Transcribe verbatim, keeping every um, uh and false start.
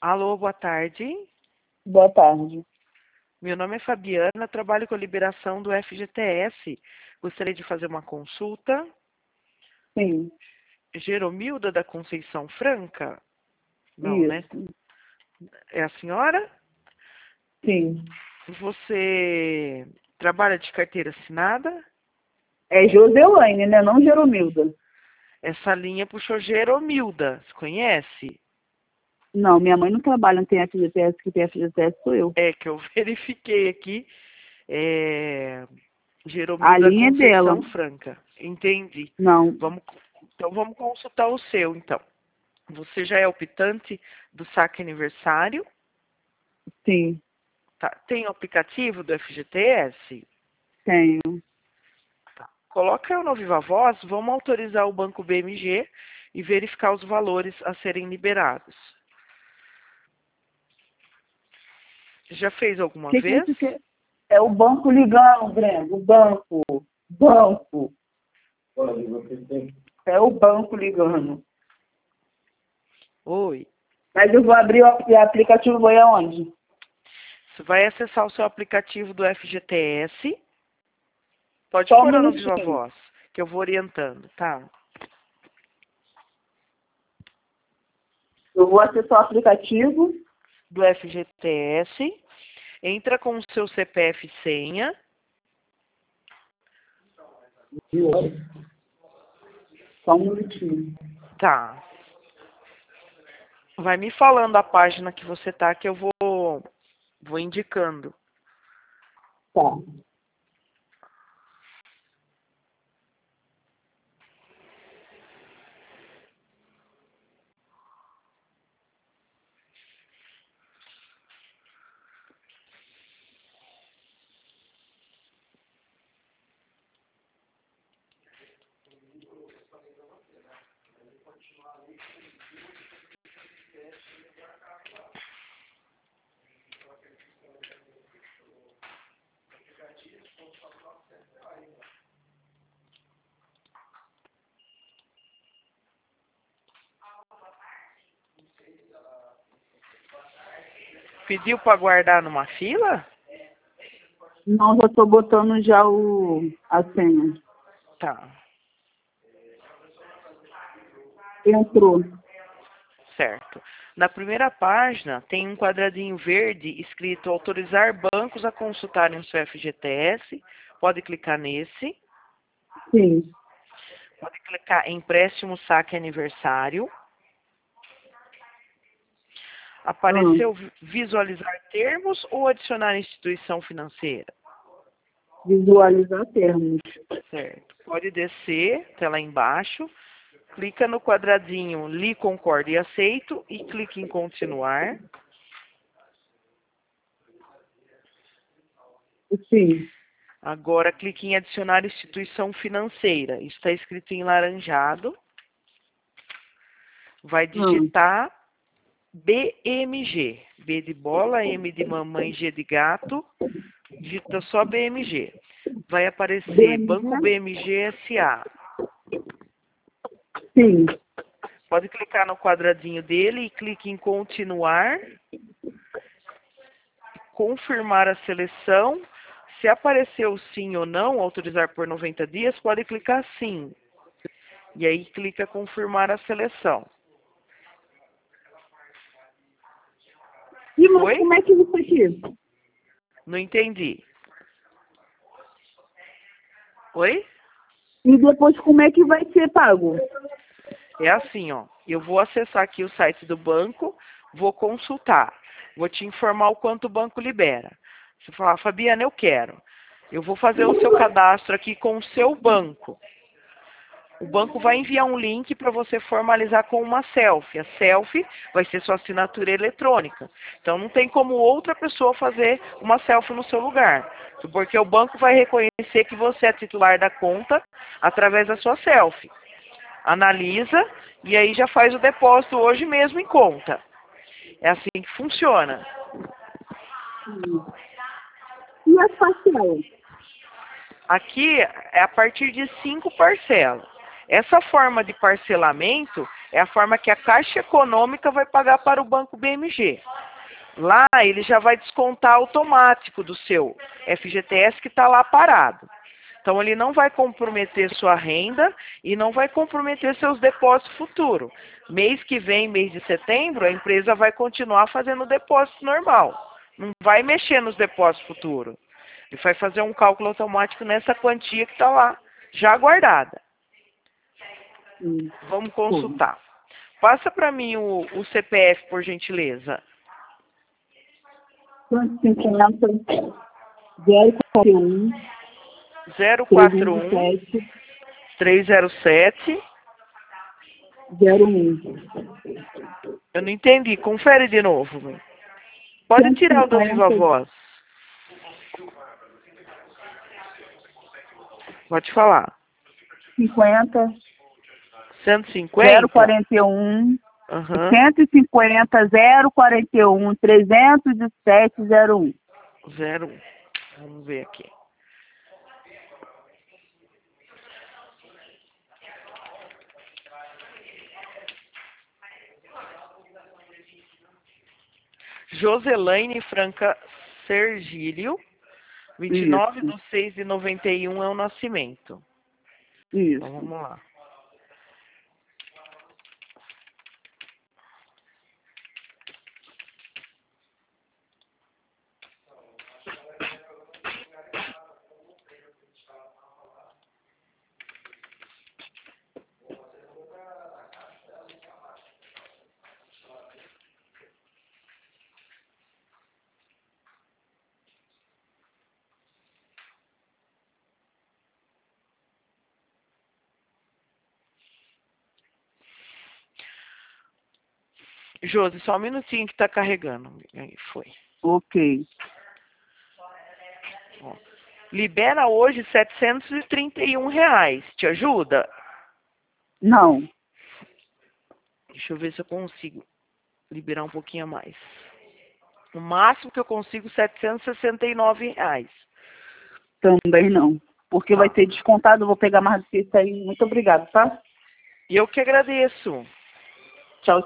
Alô, boa tarde. Boa tarde. Meu nome é Fabiana, trabalho com a liberação do F G T S. Gostaria de fazer uma consulta. Sim. Geromilda da Conceição Franca? Não, Isso. né? É a senhora? Sim. Você trabalha de carteira assinada? É Joselaine, né? Não Geromilda. Essa linha puxou Geromilda, você conhece? Não, minha mãe não trabalha, não tem F G T S, que tem F G T S sou eu. É que eu verifiquei aqui. É... A Geromilda linha é dela. Conceição Franca. Entendi. Não. Vamos, então vamos consultar o seu, então. Você já é optante do saque aniversário? Sim, Tá. Tem o aplicativo do F G T S? tenho. Tá. Coloca eu no Viva Voz, vamos autorizar o Banco B M G e verificar os valores a serem liberados. Já fez alguma Que que é vez? isso que é o banco ligando, Breno? O banco. Banco. É o banco ligando. Oi. Mas eu vou abrir o ap- aplicativo, vou ir aonde? Você vai acessar o seu aplicativo do F G T S. Pode Só um pôr no Viva minutinho. Voz, que eu vou orientando, tá? Eu vou acessar o aplicativo. Do F G T S. Entra com o seu C P F e senha. Só um minutinho. Tá. Vai me falando a página que você tá, que eu vou, vou indicando. Tá. Pediu para guardar numa fila? Não, já estou botando já o, a senha. Tá, Entrou. certo. Na primeira página tem um quadradinho verde escrito autorizar bancos a consultarem o seu F G T S. Pode clicar nesse. Sim. Pode clicar em empréstimo saque aniversário. Apareceu Ah, visualizar termos ou adicionar instituição financeira? visualizar termos. Certo. Pode descer até lá embaixo. Clica no quadradinho li, concordo e aceito e clique em continuar. Sim. Agora clique em adicionar instituição financeira. Está escrito em laranjado. Vai Ah, digitar B M G. B de bola, M de mamãe, G de gato. Digita só B M G. Vai aparecer Banco B M G? B M G S A. Sim. Pode clicar no quadradinho dele e clique em continuar. Confirmar a seleção. Se apareceu sim ou não, autorizar por noventa dias, pode clicar sim. E aí clica confirmar a seleção. E mas Oi? como é que é isso aqui? Não entendi. Oi? E depois como é que vai ser pago? É assim, ó. Eu vou acessar aqui o site do banco, vou consultar. Vou te informar o quanto o banco libera. Você falar, Fabiana, eu quero. Eu vou fazer o seu cadastro aqui com o seu banco. O banco vai enviar um link para você formalizar com uma selfie. A selfie vai ser sua assinatura eletrônica. Então não tem como outra pessoa fazer uma selfie no seu lugar. Porque o banco vai reconhecer que você é titular da conta através da sua selfie. Analisa e aí já faz o depósito hoje mesmo em conta. É assim que funciona. E as parcelas? Aqui é a partir de cinco parcelas. Essa forma de parcelamento é a forma que a Caixa Econômica vai pagar para o Banco B M G. Lá ele já vai descontar automático do seu F G T S que está lá parado. Então ele não vai comprometer sua renda e não vai comprometer seus depósitos futuros. Mês que vem, mês de setembro, a empresa vai continuar fazendo o depósito normal. Não vai mexer nos depósitos futuros. Ele vai fazer um cálculo automático nessa quantia que está lá, já guardada. Hum. Vamos consultar. Passa para mim o, o C P F, por gentileza. cinquenta, zero quatro um, zero quatro um, três zero sete, zero um. Eu não entendi. Confere de novo. Pode tirar o do viva voz. Pode falar. cinquenta, cento e cinquenta? zero quarenta e um, Uhum. cento e cinquenta, zero quarenta e um, trezentos e sete, zero um. zero um. Vamos ver aqui. Joselaine Franca Sergílio, vinte e nove de seis de noventa e um é o nascimento. Isso. Então vamos lá. Josi, só um minutinho que está carregando. Aí foi. Ok. Ó, libera hoje setecentos e trinta e um reais. Te ajuda? Não. Deixa eu ver se eu consigo liberar um pouquinho a mais. O máximo que eu consigo, setecentos e sessenta e nove reais. Também não. Porque Tá. vai ter descontado, eu vou pegar mais do que isso aí. Muito obrigada, tá? E eu que agradeço. Tchau,